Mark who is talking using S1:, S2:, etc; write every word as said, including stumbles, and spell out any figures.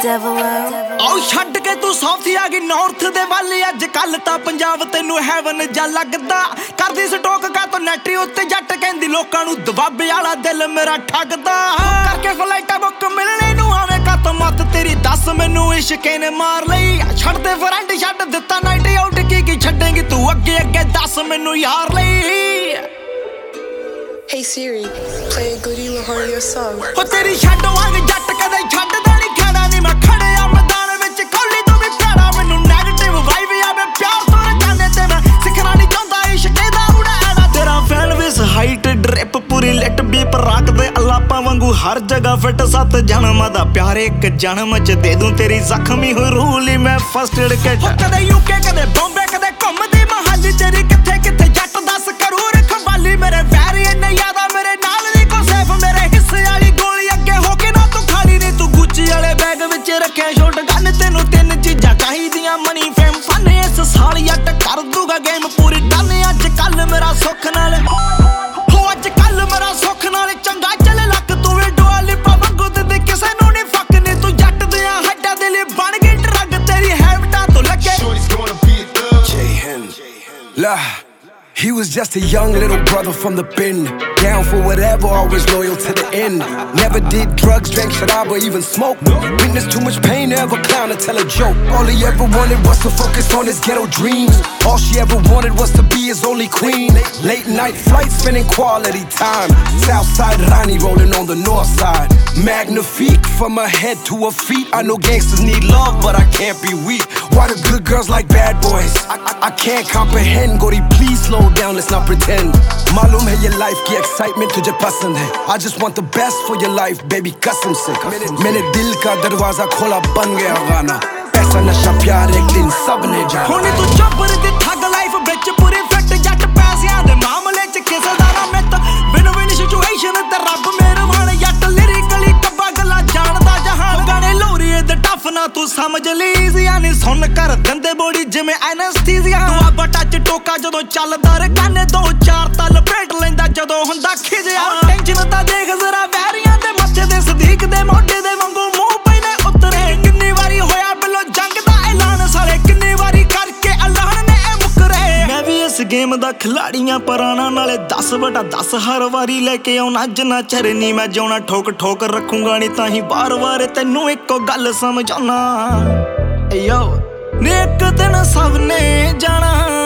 S1: ਆਓ ਛੱਡ ਕੇ ਤੂੰ ਸਾਊਥ ਆ ਗਈ ਨਾਰਥ ਦੇ ਵੱਲ ਅੱਜ ਕੱਲ ਤਾਂ ਪੰਜਾਬ ਤੈਨੂੰ ਹੈਵਨ ਜਾ ਲੱਗਦਾ ਕਰਦੀ ਸਟੋਕ ਕਾ ਤੋਂ ਨੈਟਰੀ ਉੱਤੇ ਜੱਟ ਕਹਿੰਦੀ ਲੋਕਾਂ ਨੂੰ ਦਬਾਬੇ ਵਾਲਾ ਦਿਲ ਮੇਰਾ ਠੱਗਦਾ ਕਰਕੇ ਫਲਾਈਟਾਂ ਬੁੱਕ ਮਿਲਣੇ ਨੂੰ ਆਵੇਂ ਕੱਤ ਮੱਤ ਤੇਰੀ ਦੱਸ ਮੈਨੂੰ ਇਸ਼ਕੇ ਨੇ ਮਾਰ ਲਈ ਛੱਡ ਦੇ ਫਰੈਂਡ ਛੱਡ ਦਿੱਤਾ ਨਾਈਟ ਆਊਟ ਕੀ ਕੀ ਛੱਡੇਂਗੀ ਤੂੰ ਅੱਗੇ ਅੱਗੇ ਦੱਸ ਮੈਨੂੰ ਯਾਰ ਲਈ
S2: Hey Siri, play a Goody LaHardia song.
S1: ਹੋ ਤੇਰੀ ਛੱਡ ਵਾਂਗ ਜੱਟ ਕਦੇ ਛੱਡਦਾ ਨਹੀਂ ਖੜਾ ਨਹੀਂ ਮੈਂ ਖੜਿਆ ਮੈਦਾਨ ਵਿੱਚ ਖੋਲੀ ਤੂੰ ਵੀ ਭੈੜਾ ਮੈਨੂੰ ਨੈਗੇਟਿਵ ਵਾਈਬ ਆਵੇ ਪਿਆਰ ਤੋਂ ਰਕਾਨੇ ਤੇ ਮੈਂ ਸਿੱਖਣਾ ਨਹੀਂ ਚਾਹੁੰਦਾ ਇਸ਼ਕੇ ਦਾ ਉਡਾਣਾ ਤੇਰਾ ਫੈਨ ਵਿਸ ਹਾਈਟ ਡ੍ਰਿਪ ਪੂਰੀ ਲਿਟ ਬੀਪ ਰੱਖਦੇ ਅਲਾਪਾਂ ਵਾਂਗੂ ਹਰ ਜਗ੍ਹਾ ਫਿੱਟ ਸੱਤ ਜਨਮਾਂ ਦਾ ਪਿਆਰ ਇੱਕ ਜਨਮ ਚ ਦੇ ਦੂੰ ਤੇਰੀ ਜ਼ਖਮੀ ਹੋਈ ਰੂਹ ਲਈ ਮੈਂ ਫਸਟ ਏਡ ਕਿਟ ਕਦੇ ਯੂਕੇ ਕਦੇ ਬੰਬੇ ਕਦੇ ਘੁੰਮਦੀ ਮਹਾਲੀ ਤੇਰੀ ਕਿੱਥੇ ਕਿੱਥੇ ਜੱਟ ਦੱਸ ਕਰੂ ਰਖਵਾਲੀ ਮੇਰੇ ਵੈਰੀ ਇੰਨੇ ਯਾਦਾ ਮੇਰੇ ਨਾਲ ਨਹੀਂ ਕੋ ਸੇਫ ਮੇਰੇ ਹਿੱਸੇ ਵਾਲੀ ਗੋਲੀ ਅੱਗੇ ਹੋ ਕੇ ਨਾ ਤੂੰ ਖਾਲੀ ਨਹੀਂ ਤੂੰ ਗੁੱਚੀ ਵਾਲੇ ਬੈਗ ਵਿੱਚ ਰੱਖਿਆ ਸ਼ੋਟ ਗਨ ਤੈਨੂੰ ਤਿੰਨ ਚੀਜ਼ਾਂ ਚਾਹੀਦੀਆਂ ਮਨੀ ਫੇਮ ਫਨ ਇਸ ਸਾਲ ਯੱਟ ਕਰ ਦੂਗਾ ਗੇਮ ਪੂਰੀ ਡਨ ਅੱਜ ਕੱਲ ਮੇਰਾ ਸੁੱਖ ਨਾਲ ਹੋ ਅੱਜ ਕੱਲ ਮੇਰਾ ਸੁੱਖ ਨਾਲ ਚੰਗਾ ਚੱਲੇ ਲੱਕ ਤੂੰ ਵੀ ਡੋਲੀ ਪਾਵੰਗੂ ਤੇ ਕਿਸੇ ਨੂੰ ਨਹੀਂ ਫੱਕ ਨਹੀਂ ਤੂੰ ਜੱਟ ਦਿਆਂ ਹੱਡਾਂ ਦੇ ਲਈ ਬਣ ਗਈ ਡਰੱਗ ਤੇਰੀ ਹੈਬਟਾਂ ਤੋਂ ਲੱਗੇ
S3: La, he was just a young little brother from the pen. Down for whatever, always loyal to the end. Never did drugs, drank sharab or even smoke. Witnessed too much pain to ever clown or tell a joke. All he ever wanted was to focus on his ghetto dreams. All she ever wanted was to be his only queen. Late night flights, spending quality time. Southside Rani rolling on the north side. Magnifique from her head to her feet. I know gangsters need love, but I can't be weak. Why do good girls like bad boys? I, I, I can't comprehend. Gori, please slow down, let's not pretend. Malum hai ye life ki excitement tujhe pasand hai. I just want the best for your life, baby, कसम से. मैंने दिल का दरवाजा खोला बन गया गाना. पैसा नशा प्यार एक दिन सबने जाना.
S1: ਹੁਣ ਤੂੰ ਚੱਬਰ ਦੀ ਠੱਗ ਲਾਈਫ ਵਿੱਚ ਪੂਰੀ ਫਿੱਟ ਜੱਟ ਪੈਸਿਆਂ ਦੇ ਮਾਮਲੇ ਚ ਕਿਸੇ ਦਾ ਨਾ ਮਿੱਤ ਵਿਨ ਵਿਨ ਸਿਚੁਏਸ਼ਨ ਤੇ ਰੱਬ ਮਿਹਰਬਾਨ ਜੱਟ ਲਿਰਿਕਲੀ ਕੱਬਾ ਗੱਲਾਂ ਜਾਣਦਾ ਜਹਾਨ ਗਾਣੇ ਲੋਰੀ ਤੇ ਟਫ ਨਾ ਤੂੰ ਸਮਝ ਲਈ ਯਾਨੀ ਸੁਣ ਕਰ ਦਿੰਦੇ ਬੋੜੀ ਜਿਵੇਂ ਐਨਸਥੀਸੀਆ ਤੂੰ ਆਬਾ ਟੱਚ ਟੋਕਾ ਜਦੋਂ ਚੱਲਦਾ ਰਕਾਨੇ ਦੋ ਚਾਰ ਤਾਂ ਲਪੇਟ ਲੈਂਦਾ ਜਦੋਂ ਹੁੰਦਾ ਖਿਜਿਆ ਟੈਨਸ਼ਨ ਤਾਂ ਦੇਖ ਜ਼ਰਾ ਵੈਰੀਆਂ ਦੇ ਮੱਥੇ ਦੇ ਸਦੀਕ ਦੇ ਮੋਢੇ ਦੇ ਵਾਂਗੂ ਮੂੰਹ ਪੈਨੇ ਉਤਰੇ ਕਿੰਨੀ ਵਾਰੀ ਹੋਇਆ ਬਿਲੋ ਜੰਗ ਦਾ ਐਲਾਨ ਸਾਲੇ ਕਿੰਨੀ ਵਾਰੀ ਕਰਕੇ ਐਲਾਨ ਨੇ ਇਹ ਮੁਕਰੇ ਮੈਂ ਵੀ ਇਸ ਗੇਮ ਦਾ ਖਿਲਾੜੀਆਂ ਪੁਰਾਣਾ ਨਾਲੇ ਦਸ ਬਟਾ ਦਸ ਹਰ ਵਾਰੀ ਲੈ ਕੇ ਆਉਣਾ ਜਿੰਨਾ ਚਿਰ ਨੀ ਮੈਂ ਜਿਉਣਾ ਠੋਕ ਠੋਕ ਰੱਖੂੰਗਾ ਨਹੀਂ ਤਾਂ ਹੀ ਬਾਰ ਬਾਰ ਤੈਨੂੰ ਇੱਕੋ ਗੱਲ ਸਮਝਾਉਣਾ ਏ ਯੋ ਨੇ ਇੱਕ ਦਿਨ ਸਭ ਨੇ ਜਾਣਾ